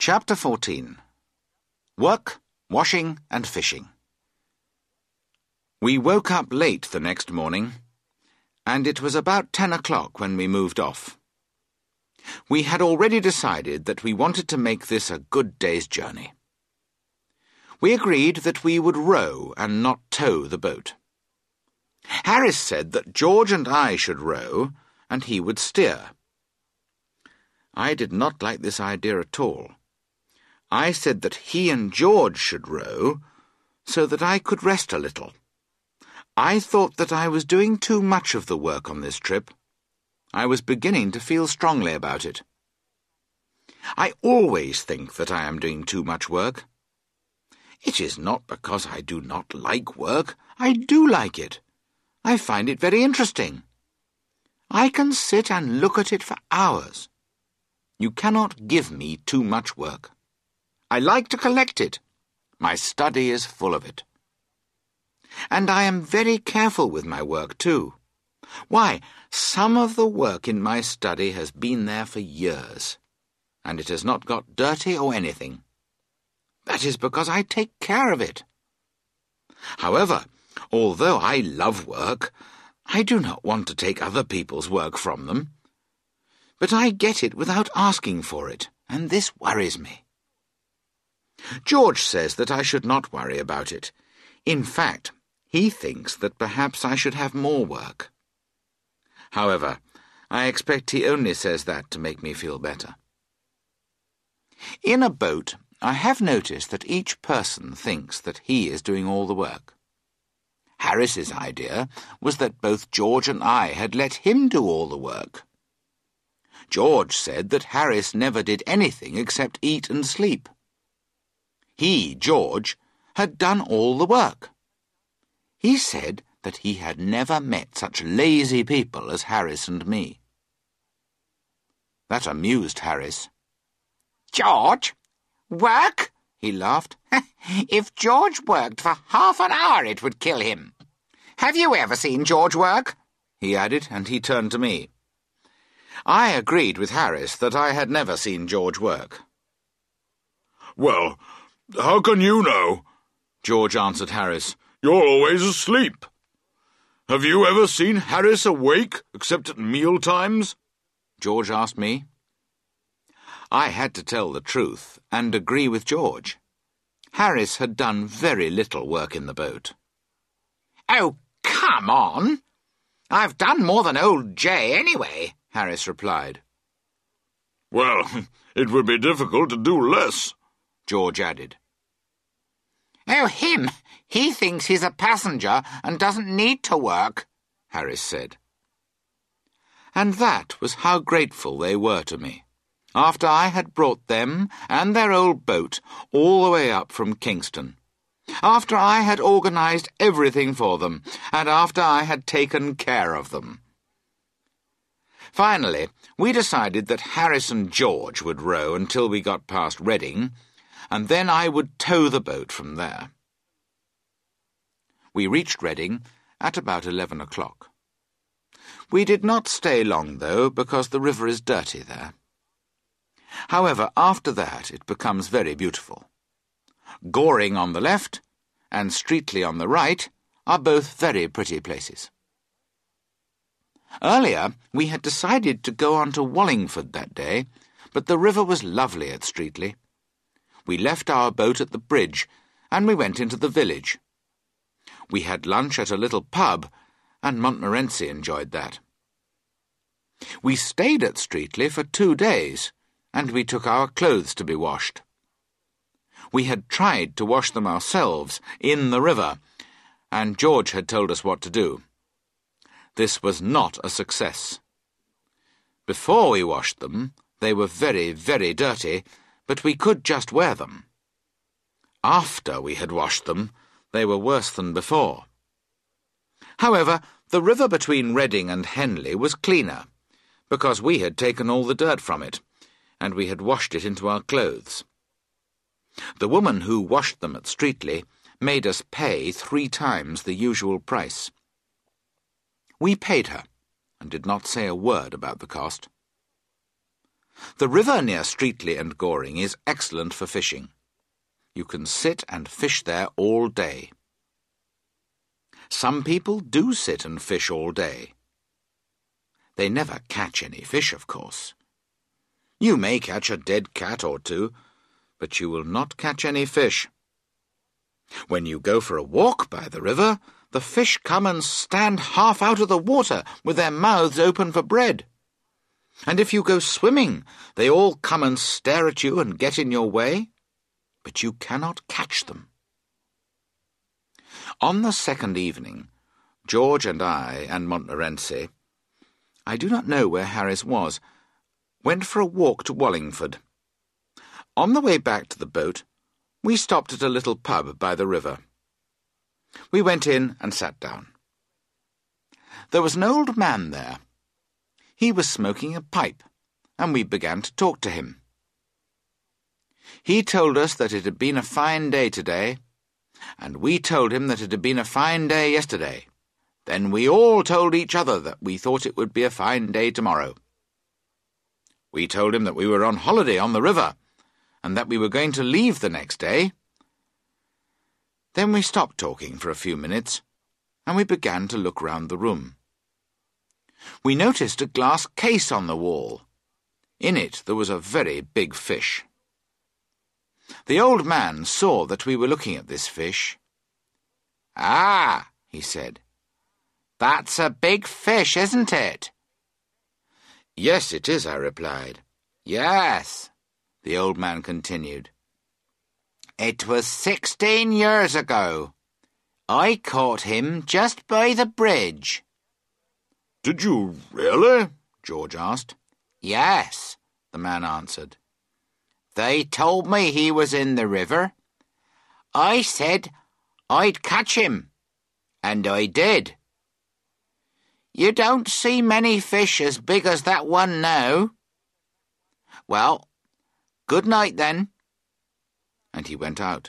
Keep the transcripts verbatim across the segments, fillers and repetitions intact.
Chapter fourteen. Work, Washing and Fishing. We woke up late the next morning, and it was about ten o'clock when we moved off. We had already decided that we wanted to make this a good day's journey. We agreed that we would row and not tow the boat. Harris said that George and I should row, and he would steer. I did not like this idea at all. I said that he and George should row, so that I could rest a little. I thought that I was doing too much of the work on this trip. I was beginning to feel strongly about it. I always think that I am doing too much work. It is not because I do not like work. I do like it. I find it very interesting. I can sit and look at it for hours. You cannot give me too much work. I like to collect it. My study is full of it. And I am very careful with my work, too. Why, some of the work in my study has been there for years, and it has not got dirty or anything. That is because I take care of it. However, although I love work, I do not want to take other people's work from them. But I get it without asking for it, and this worries me. George says that I should not worry about it. In fact, he thinks that perhaps I should have more work. However, I expect he only says that to make me feel better. In a boat, I have noticed that each person thinks that he is doing all the work. Harris's idea was that both George and I had let him do all the work. George said that Harris never did anything except eat and sleep. He, George, had done all the work. He said that he had never met such lazy people as Harris and me. That amused Harris. "George? Work?" he laughed. "If George worked for half an hour it would kill him. Have you ever seen George work?" he added, and he turned to me. I agreed with Harris that I had never seen George work. "Well, how can you know?" George answered Harris. "You're always asleep. Have you ever seen Harris awake, except at meal times?" George asked me. I had to tell the truth and agree with George. Harris had done very little work in the boat. "Oh, come on! I've done more than old Jay anyway," Harris replied. "Well, it would be difficult to do less," George added. "Oh, him! He thinks he's a passenger and doesn't need to work," Harris said. And that was how grateful they were to me, after I had brought them and their old boat all the way up from Kingston, after I had organized everything for them, and after I had taken care of them. Finally, we decided that Harris and George would row until we got past Reading, and then I would tow the boat from there. We reached Reading at about eleven o'clock. We did not stay long, though, because the river is dirty there. However, after that it becomes very beautiful. Goring on the left and Streatley on the right are both very pretty places. Earlier, we had decided to go on to Wallingford that day, but the river was lovely at Streatley. We left our boat at the bridge, and we went into the village. We had lunch at a little pub, and Montmorency enjoyed that. We stayed at Streatley for two days, and we took our clothes to be washed. We had tried to wash them ourselves in the river, and George had told us what to do. This was not a success. Before we washed them, they were very, very dirty, but we could just wear them. After we had washed them, they were worse than before. However, the river between Reading and Henley was cleaner, because we had taken all the dirt from it, and we had washed it into our clothes. The woman who washed them at Streatley made us pay three times the usual price. We paid her, and did not say a word about the cost. The river near Streatley and Goring is excellent for fishing. You can sit and fish there all day. Some people do sit and fish all day. They never catch any fish, of course. You may catch a dead cat or two, but you will not catch any fish. When you go for a walk by the river, the fish come and stand half out of the water with their mouths open for bread. And if you go swimming, they all come and stare at you and get in your way, but you cannot catch them. On the second evening, George and I and Montmorency, I do not know where Harris was, went for a walk to Wallingford. On the way back to the boat, we stopped at a little pub by the river. We went in and sat down. There was an old man there. He was smoking a pipe, and we began to talk to him. He told us that it had been a fine day today, and we told him that it had been a fine day yesterday. Then we all told each other that we thought it would be a fine day tomorrow. We told him that we were on holiday on the river, and that we were going to leave the next day. Then we stopped talking for a few minutes, and we began to look round the room. We noticed a glass case on the wall. In it there was a very big fish. The old man saw that we were looking at this fish. "Ah," he said, "that's a big fish, isn't it?" "Yes, it is," I replied. "Yes," the old man continued. "It was sixteen years ago. I caught him just by the bridge." "Did you really?" George asked. "Yes," the man answered. "They told me he was in the river. I said I'd catch him, and I did. You don't see many fish as big as that one now. Well, good night then." And he went out.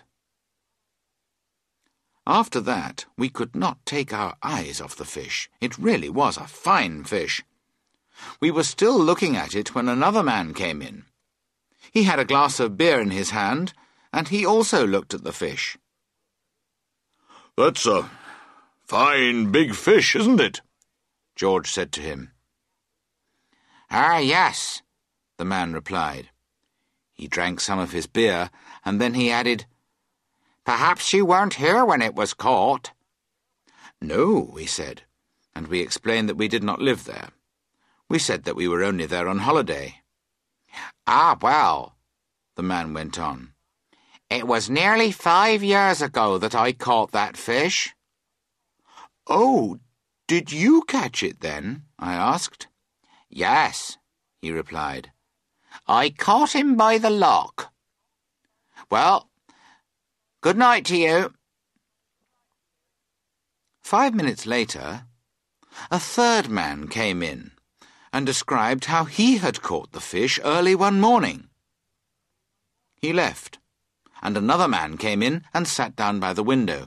After that, we could not take our eyes off the fish. It really was a fine fish. We were still looking at it when another man came in. He had a glass of beer in his hand, and he also looked at the fish. "That's a fine big fish, isn't it?" George said to him. "Ah, yes," the man replied. He drank some of his beer, and then he added, "Perhaps you weren't here when it was caught." "No," we said, and we explained that we did not live there. We said that we were only there on holiday. "Ah, well," the man went on, "it was nearly five years ago that I caught that fish." "Oh, did you catch it then?" I asked. "Yes," he replied. "I caught him by the lock. Well, good night to you." Five minutes later, a third man came in and described how he had caught the fish early one morning. He left, and another man came in and sat down by the window.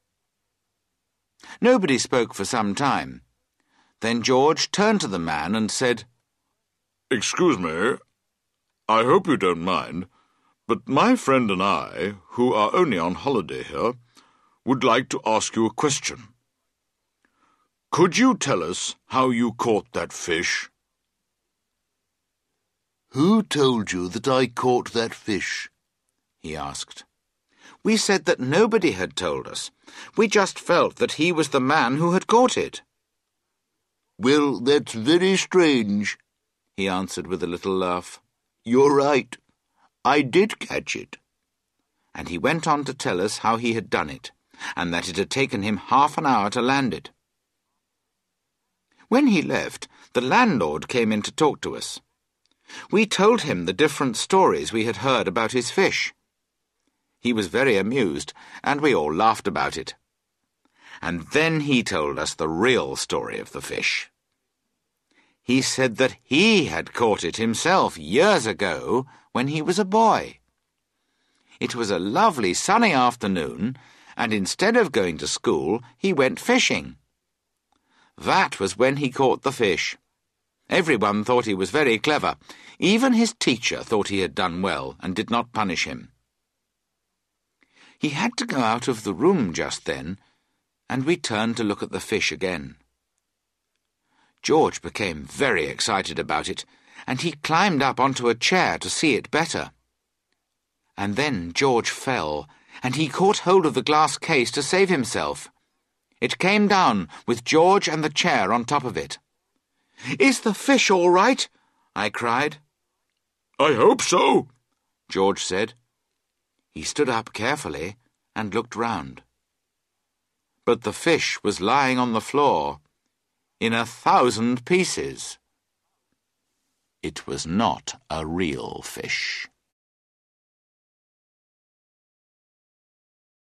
Nobody spoke for some time. Then George turned to the man and said, "Excuse me, I hope you don't mind, but my friend and I, who are only on holiday here, would like to ask you a question. Could you tell us how you caught that fish?" "Who told you that I caught that fish?" he asked. We said that nobody had told us. We just felt that he was the man who had caught it. "Well, that's very strange," he answered with a little laugh. "You're right. I did catch it." And he went on to tell us how he had done it, and that it had taken him half an hour to land it. When he left, the landlord came in to talk to us. We told him the different stories we had heard about his fish. He was very amused, and we all laughed about it. And then he told us the real story of the fish. He said that he had caught it himself years ago when he was a boy. It was a lovely sunny afternoon, and instead of going to school, he went fishing. That was when he caught the fish. Everyone thought he was very clever. Even his teacher thought he had done well and did not punish him. He had to go out of the room just then, and we turned to look at the fish again. George became very excited about it, and he climbed up onto a chair to see it better. And then George fell, and he caught hold of the glass case to save himself. It came down with George and the chair on top of it. "Is the fish all right?" I cried. "I hope so," George said. He stood up carefully and looked round. But the fish was lying on the floor, in a thousand pieces. It was not a real fish.